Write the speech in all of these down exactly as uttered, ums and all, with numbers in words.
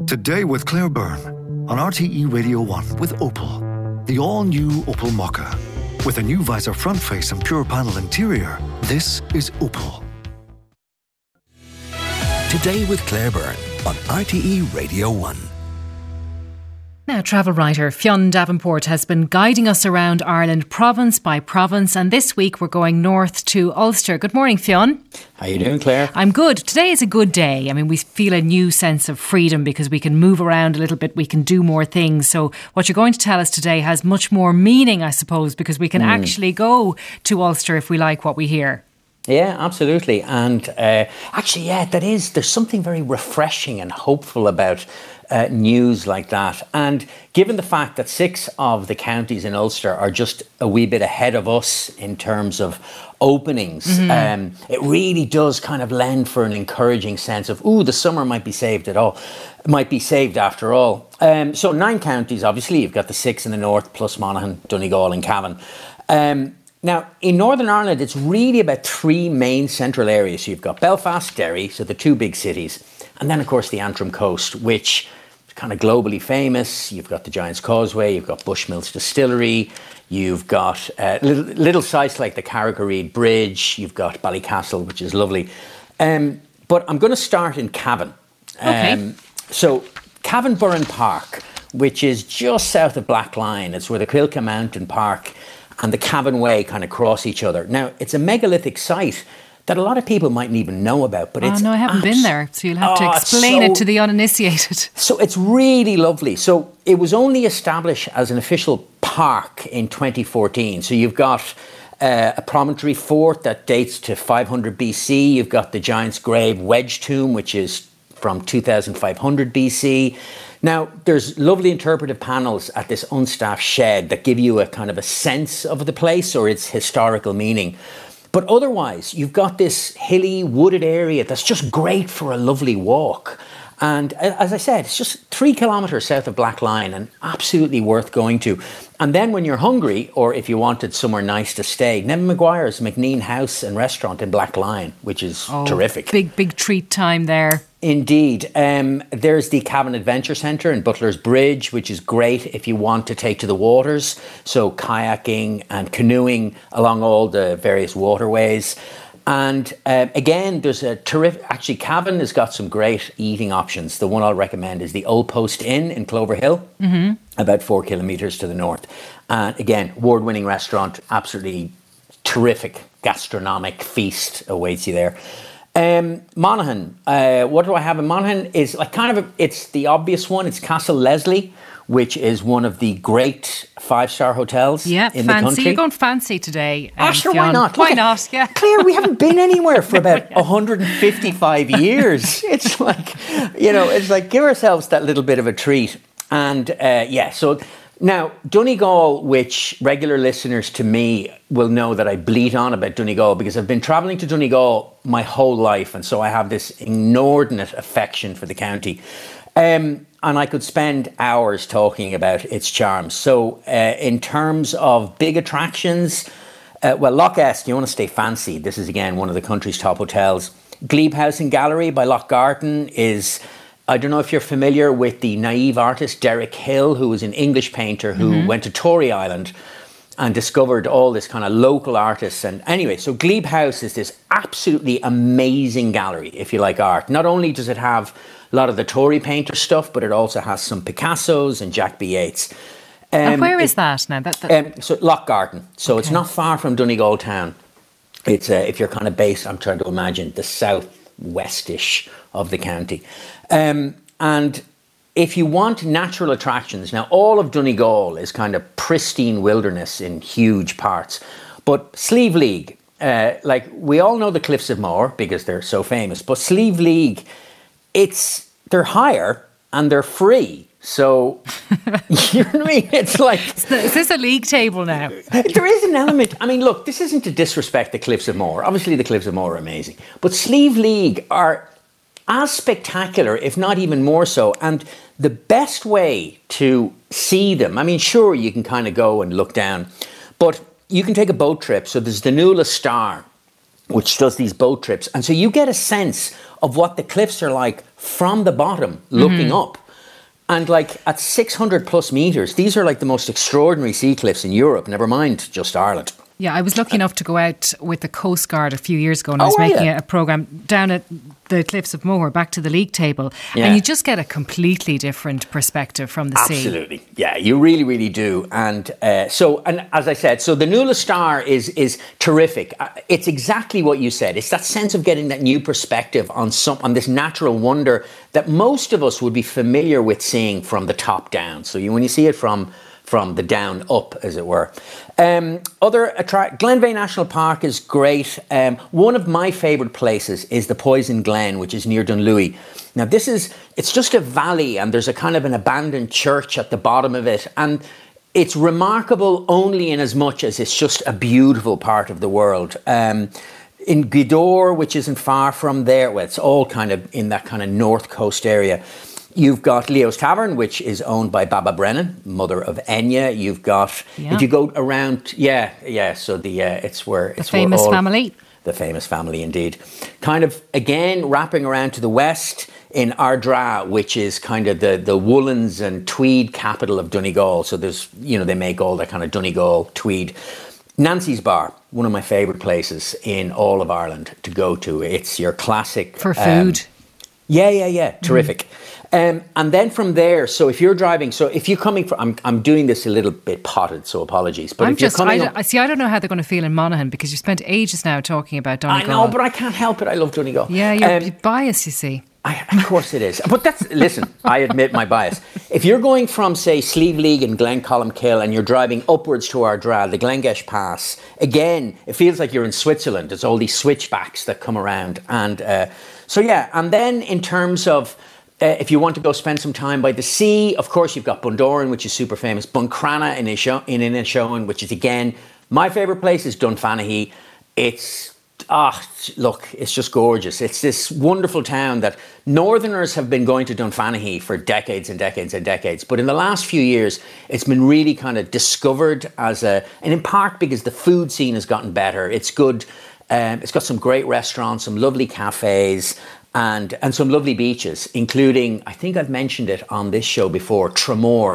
Today with Claire Byrne on R T E Radio one with Opel. The all-new Opel Mokka. With a new visor front face and pure panel interior, this is Opel. Today with Claire Byrne on R T E Radio one. Now, travel writer Fionn Davenport has been guiding us around Ireland province by province, and this week we're going north to Ulster. Good morning, Fionn. How you doing, Claire? I'm good. Today is a good day. I mean, we feel a new sense of freedom because we can move around a little bit, we can do more things. So what you're going to tell us today has much more meaning, I suppose, because we can mm. actually go to Ulster if we like what we hear. Yeah, absolutely. And uh, actually, yeah, that is, there's something very refreshing and hopeful about uh, news like that. And given the fact that six of the counties in Ulster are just a wee bit ahead of us in terms of openings, mm-hmm. um, it really does kind of lend for an encouraging sense of, ooh, the summer might be saved at all, might be saved after all. Um, so nine counties, obviously, you've got the six in the north, plus Monaghan, Donegal and Cavan. Um, Now, in Northern Ireland, it's really about three main central areas. So you've got Belfast, Derry, so the two big cities. And then, of course, the Antrim Coast, which is kind of globally famous. You've got the Giant's Causeway, you've got Bushmills Distillery, you've got uh, little, little sites like the Carrigareed Bridge, you've got Ballycastle, which is lovely. Um, but I'm going to start in Cavan. Okay. Um, so, Cavan Burren Park, which is just south of Blackline. It's where the Quilca Mountain Park and the Cavan Way kind of cross each other. Now, it's a megalithic site that a lot of people mightn't even know about. But oh, it's no, I haven't abs- been there, so you'll have oh, to explain so, it to the uninitiated. So it's really lovely. So it was only established as an official park in twenty fourteen. So you've got uh, a promontory fort that dates to five hundred B C. You've got the Giant's Grave Wedge Tomb, which is from two thousand five hundred B C. Now, there's lovely interpretive panels at this unstaffed shed that give you a kind of a sense of the place or its historical meaning. But otherwise, you've got this hilly, wooded area that's just great for a lovely walk. And as I said, it's just three kilometres south of Blackline and absolutely worth going to. And then when you're hungry, or if you wanted somewhere nice to stay, Nevin Maguire's McNean House and Restaurant in Blackline, which is oh, terrific. Big, big treat time there. Indeed. Um, there's the Cavan Adventure Centre in Butler's Bridge, which is great if you want to take to the waters. So kayaking and canoeing along all the various waterways. And uh, again, there's a terrific, actually Cavan has got some great eating options. The one I'll recommend is the Old Post Inn in Clover Hill, mm-hmm. about four kilometres to the north. And again, award-winning restaurant, absolutely terrific gastronomic feast awaits you there. Um, Monaghan, uh, what do I have in Monaghan? Is like kind of, a, it's the obvious one. It's Castle Leslie, which is one of the great five-star hotels yeah, in fancy. the country. You're going fancy today. Um, oh, sure, Fionn. why not? Why Look not? at, yeah. Claire, we haven't been anywhere for about one hundred fifty-five years. It's like, you know, it's like give ourselves that little bit of a treat. And uh, yeah, so now Donegal, which regular listeners to me will know that I bleat on about Donegal because I've been travelling to Donegal my whole life. And so I have this inordinate affection for the county. Um, and I could spend hours talking about its charms. So uh, in terms of big attractions, uh, well, Loch Est, you want to stay fancy. This is, again, one of the country's top hotels. Glebe House and Gallery by Loch Garten is, I don't know if you're familiar with the naive artist Derek Hill, who was an English painter who mm-hmm. went to Tory Island and discovered all this kind of local artists. And anyway, so Glebe House is this absolutely amazing gallery, if you like art. Not only does it have a lot of the Tory painter stuff, but it also has some Picassos and Jack B. Yeats. Um, and where it, is that now? That, that... Um, so Loch Garten. So okay. It's not far from Donegal town. It's uh, if you're kind of based, I'm trying to imagine, the southwestish of the county. Um, and if you want natural attractions, now all of Donegal is kind of pristine wilderness in huge parts. But Slieve League, uh, like we all know the Cliffs of Moher because they're so famous, but Slieve League, it's they're higher and they're free. So, you know what I mean? It's like... Is this a league table now? There is an element. I mean, look, this isn't to disrespect the Cliffs of Moher. Obviously, the Cliffs of Moher are amazing. But Slieve League are as spectacular, if not even more so. And the best way to see them, I mean, sure, you can kind of go and look down. But you can take a boat trip. So there's the Nuala Star, which does these boat trips. And so you get a sense of what the cliffs are like from the bottom, looking mm-hmm. up. And like at six hundred plus metres, these are like the most extraordinary sea cliffs in Europe, never mind just Ireland. Yeah, I was lucky enough to go out with the Coast Guard a few years ago, and I was Oh, are making you? a, a programme down at the cliffs of Moher, back to the league table, Yeah. and you just get a completely different perspective from the sea. Absolutely, yeah, you really, really do. And uh, so, and as I said, so the Nuala Star is is terrific. Uh, It's exactly what you said. It's that sense of getting that new perspective on some on this natural wonder that most of us would be familiar with seeing from the top down. So you, when you see it from from the down up, as it were. Um, other attract Glenveigh National Park is great. Um, one of my favourite places is the Poison Glen, which is near Dunlewy. Now, this is, it's just a valley, and there's a kind of an abandoned church at the bottom of it. And it's remarkable only in as much as it's just a beautiful part of the world. Um, in Gweedore, which isn't far from there, well, it's all kind of in that kind of north coast area. You've got Leo's Tavern, which is owned by Baba Brennan, mother of Enya. You've got, Yeah. if you go around, yeah, yeah. So the uh, it's where The it's where famous all- family. the famous family, indeed. Kind of again wrapping around to the west in Ardra, which is kind of the the woolens and tweed capital of Donegal. So there's, you know, they make all that kind of Donegal tweed. Nancy's Bar, one of my favourite places in all of Ireland to go to. It's your classic For um, food. yeah, yeah, yeah. Terrific. Um, and then from there, so if you're driving, so if you're coming from, I'm, I'm doing this a little bit potted, so apologies. But I'm if you're just, I, coming don't- up, I see, I don't know how they're going to feel in Monaghan, because you spent ages now talking about I Donegal. know, but I can't help it. I love Donegal. Yeah, you're Um, biased, you see. I, of course it is. But that's, listen, I admit my bias. If you're going from, say, Slieve League and Glen Columkill and you're driving upwards to Ardra, the Glengesh Pass, again, it feels like you're in Switzerland. There's all these switchbacks that come around. And uh, so, yeah, and then in terms of, Uh, if you want to go spend some time by the sea, of course, you've got Bundoran, which is super famous. Buncrana in Isho- in Inishowen, which is, again, my favourite place is Dunfanaghy. It's, ah, look, it's just gorgeous. It's this wonderful town that Northerners have been going to Dunfanaghy for decades and decades and decades. But in the last few years, it's been really kind of discovered as a, and in part because the food scene has gotten better. It's good. Um, it's got some great restaurants, some lovely cafes, and and some lovely beaches, including, I think I've mentioned it on this show before, Tramore,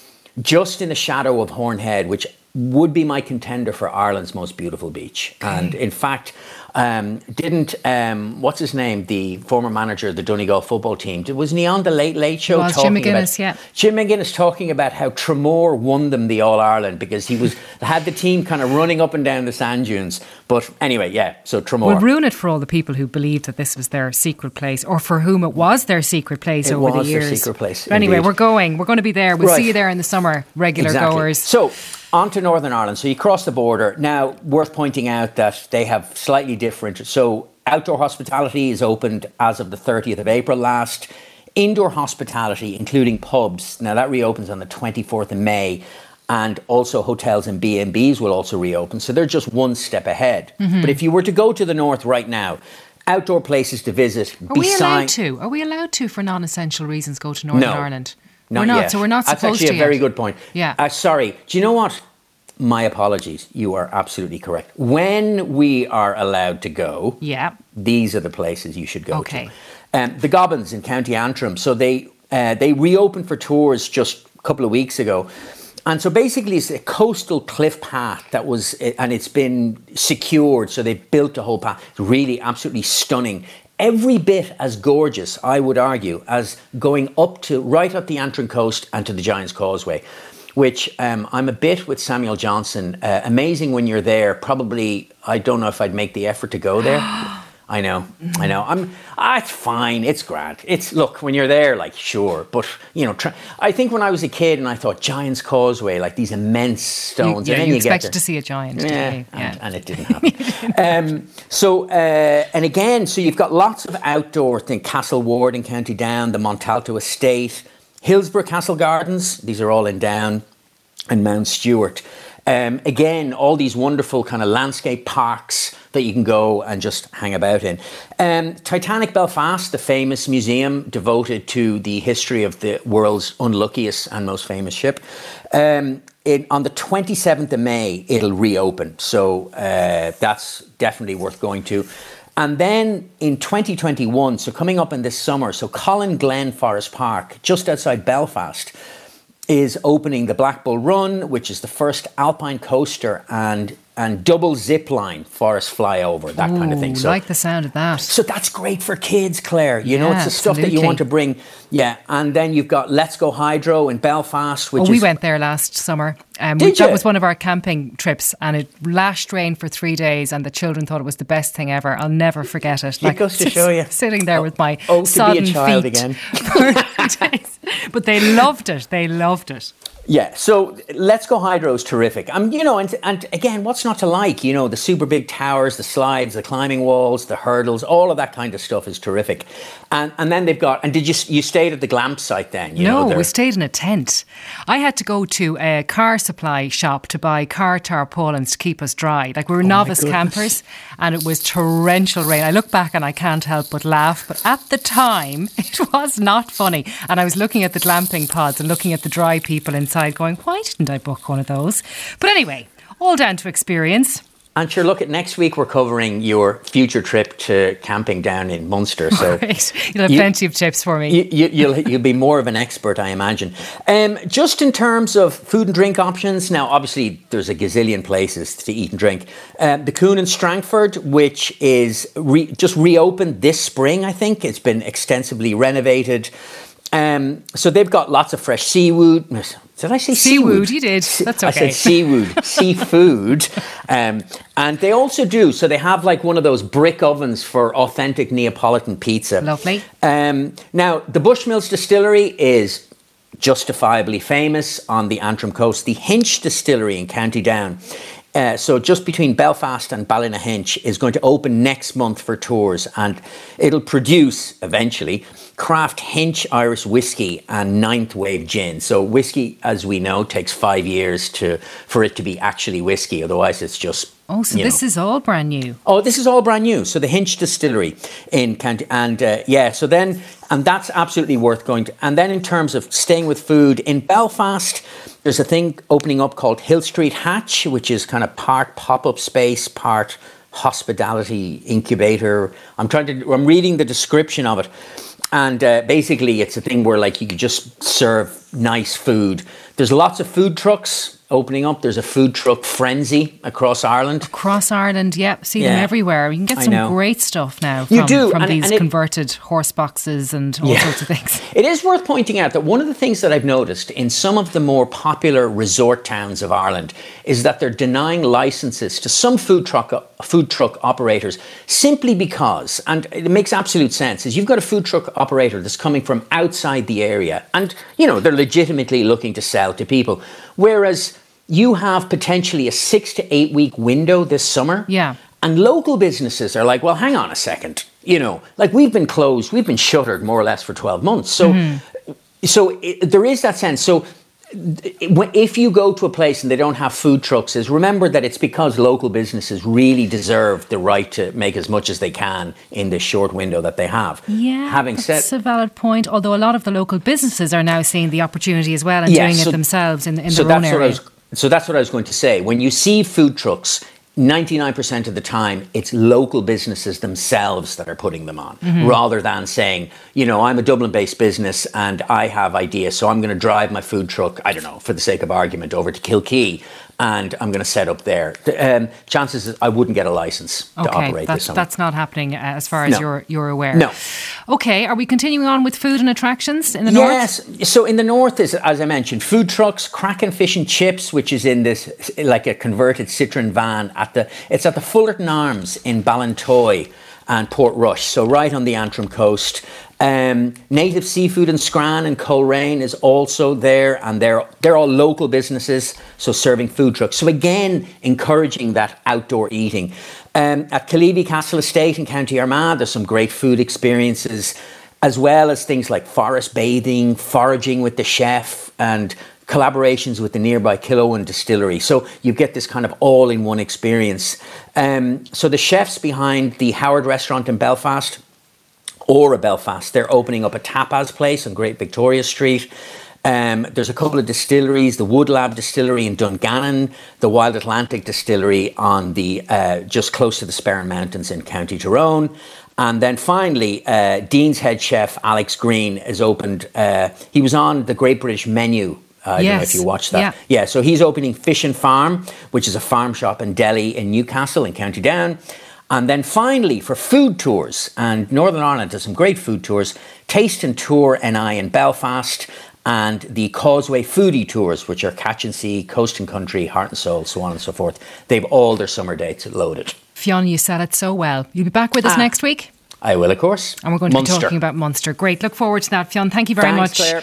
just in the shadow of Hornhead, which would be my contender for Ireland's most beautiful beach. Okay. And in fact, um, didn't, um, what's his name, the former manager of the Donegal football team, wasn't he on the Late Late Show? Was talking Jim McGuinness, about, yeah. Jim McGuinness talking about how Tramore won them the All-Ireland because he was had the team kind of running up and down the sand dunes. But anyway, yeah, so Tramore. We'll ruin it for all the people who believed that this was their secret place, or for whom it was their secret place It over was the their years. secret place, But anyway, indeed. we're going. We're going to be there. We'll Right. see you there in the summer, regular Exactly. goers. So, on to Northern Ireland. So you cross the border. Now, worth pointing out that they have slightly different. So outdoor hospitality is opened as of the thirtieth of April last. Indoor hospitality, including pubs, now that reopens on the twenty-fourth of May. And also hotels and B and Bs will also reopen. So they're just one step ahead. Mm-hmm. But if you were to go to the north right now, outdoor places to visit. Are we allowed beside- to? Are we allowed to, for non-essential reasons, go to Northern No. Ireland? Not we're not, yet. so we're not That's supposed actually to a very yet. good point. Yeah. Uh, sorry. Do you know what? My apologies. You are absolutely correct. When we are allowed to go, Yeah. these are the places you should go Okay. to. Um, the Gobbins in County Antrim. So they uh, they reopened for tours just a couple of weeks ago. And so basically it's a coastal cliff path that was, and it's been secured. So they built a whole path. It's really absolutely stunning. Every bit as gorgeous, I would argue, as going up to, right up the Antrim coast and to the Giant's Causeway, which um, I'm a bit with Samuel Johnson. Uh, amazing when you're there. Probably, I don't know if I'd make the effort to go there. I know, I know. I'm. Ah, it's fine. It's grand. It's look when you're there, like sure, but you know, try, I think when I was a kid and I thought Giant's Causeway, like these immense stones, You, yeah, and then you you get expected there. to see a giant. Yeah, didn't you? and, and it didn't happen. um, so, uh, and again, so you've got lots of outdoor things. Castle Ward in County Down, the Montalto Estate, Hillsborough Castle Gardens. These are all in Down, and Mount Stewart. Um, again, all these wonderful kind of landscape parks that you can go and just hang about in. Um, Titanic Belfast, the famous museum devoted to the history of the world's unluckiest and most famous ship. Um, it, on the twenty-seventh of May, it'll reopen. So uh, that's definitely worth going to. And then in twenty twenty-one, so coming up in this summer, so Colin Glen Forest Park, just outside Belfast, is opening the Black Bull Run, which is the first alpine coaster and and double zip line forest flyover, that Ooh, kind of thing. So, like the sound of that. So that's great for kids, Claire. You know, Yeah, it's the stuff that you absolutely. want to bring. Yeah, and then you've got Let's Go Hydro in Belfast, which Oh, is... we went there last summer. Um, Did we, that you? was one of our camping trips, and it lashed rain for three days, and the children thought it was the best thing ever. I'll never forget it. It goes to show you. Sitting there with my Oh, to be a sodden child feet again. for days. But they loved it. They loved it. Yeah, so Let's Go Hydro is terrific. Um, you know, and and again, what's not to like? You know, the super big towers, the slides, the climbing walls, the hurdles, all of that kind of stuff is terrific. And and then they've got. And did you you stayed at the Glamp site then? You know, No, they're- we stayed in a tent. I had to go to a car supply shop to buy car tarpaulins to keep us dry. Like we were novice goodness. campers, and it was torrential rain. I look back and I can't help but laugh. But at the time, it was not funny. And I was looking at the glamping pods and looking at the dry people inside, going, "Why didn't I book one of those?" But anyway, all down to experience. And sure, look, at next week we're covering your future trip to camping down in Munster. So Great. You'll have You- plenty of tips for me. You, you, you'll you'll be more of an expert, I imagine. Um, just in terms of food and drink options, now obviously there's a gazillion places to eat and drink. Um, the Coon in Strangford, which is re- just reopened this spring, I think. It's been extensively renovated. Um, so they've got lots of fresh seafood. Did I say Seawood, seafood? you did. That's I okay. said seafood, seafood. Um, and they also do, so they have like one of those brick ovens for authentic Neapolitan pizza. Lovely. Um, now, the Bushmills Distillery is justifiably famous on the Antrim coast. The Hinch Distillery in County Down, uh, so just between Belfast and Ballynahinch, is going to open next month for tours, and it'll produce, eventually, craft Hinch Irish whiskey and Ninth Wave gin. So whiskey, as we know, takes five years to for it to be actually whiskey. Otherwise, it's just... Oh, so you this know. is all brand new. Oh, this is all brand new. So the Hinch Distillery in County, and uh, yeah, so then, and that's absolutely worth going to. And then in terms of staying with food, in Belfast, there's a thing opening up called Hill Street Hatch, which is kind of part pop-up space, part hospitality incubator. I'm trying to, I'm reading the description of it. And uh, basically, it's a thing where like you could just serve nice food. There's lots of food trucks opening up. There's a food truck frenzy across Ireland. Across Ireland, yep, see them Yeah. everywhere. You can get I some know. great stuff now You from, do, from and- these and it- converted horse boxes and all Yeah. sorts of things. It is worth pointing out that one of the things that I've noticed in some of the more popular resort towns of Ireland is that they're denying licenses to some food truck food truck operators simply because, and it makes absolute sense, is you've got a food truck operator that's coming from outside the area, and you know they're legitimately looking to sell to people, whereas you have potentially a six to eight week window this summer. Yeah. And local businesses are like, well, hang on a second. You know, like we've been closed, we've been shuttered more or less for twelve months. So, so it, there is that sense. So, it- if you go to a place and they don't have food trucks, is remember that it's because local businesses really deserve the right to make as much as they can in this short window that they have. Yeah, Having said, that's a valid point. Although a lot of the local businesses are now seeing the opportunity as well and Yeah, doing so- it themselves in, in so their own that's what I area. was. So that's what I was going to say. When you see food trucks, ninety-nine percent of the time, it's local businesses themselves that are putting them on, Mm-hmm. rather than saying, you know, I'm a Dublin-based business and I have ideas, so I'm going to drive my food truck, I don't know, for the sake of argument, over to Kilkee, and I'm going to set up there. The, um, chances is I wouldn't get a license to Okay, operate that's, this summer. that's not happening uh, as far as No. you're you're aware. No. Okay, are we continuing on with food and attractions in the north? Yes. So in the north is, as I mentioned, food trucks, Kraken Fish and Chips, which is in this like a converted Citroen van at the. It's at the Fullerton Arms in Ballintoy and Portrush. So right on the Antrim coast. Um, Native Seafood in Scran and Coleraine is also there, and they're they're all local businesses, so serving food trucks. So again, encouraging that outdoor eating. Um, at Kaleeby Castle Estate in County Armagh, there's some great food experiences, as well as things like forest bathing, foraging with the chef, and collaborations with the nearby Killowen Distillery. So you get this kind of all-in-one experience. Um, so the chefs behind the Howard Restaurant in Belfast, Aura Belfast, they're opening up a tapas place on Great Victoria Street. Um, there's a couple of distilleries, the Woodlab Distillery in Dungannon, the Wild Atlantic Distillery on the uh, just close to the Sperrin Mountains in County Tyrone. And then finally, uh, Dean's head chef, Alex Green, has opened, uh, he was on the Great British Menu. Uh, I yes. don't know if you watched that. Yeah. yeah, so he's opening Fish and Farm, which is a farm shop in Delhi in Newcastle in County Down. And then finally, for food tours, and Northern Ireland does some great food tours, Taste and Tour N I in Belfast, and the Causeway Foodie Tours, which are Catch and See, Coast and Country, Heart and Soul, so on and so forth. They've all their summer dates loaded. Fionn, you said it so well. You'll be back with us ah, next week? I will, of course. And we're going to Munster. be talking about Munster. Great. Look forward to that, Fionn. Thank you very Thanks, much. Claire.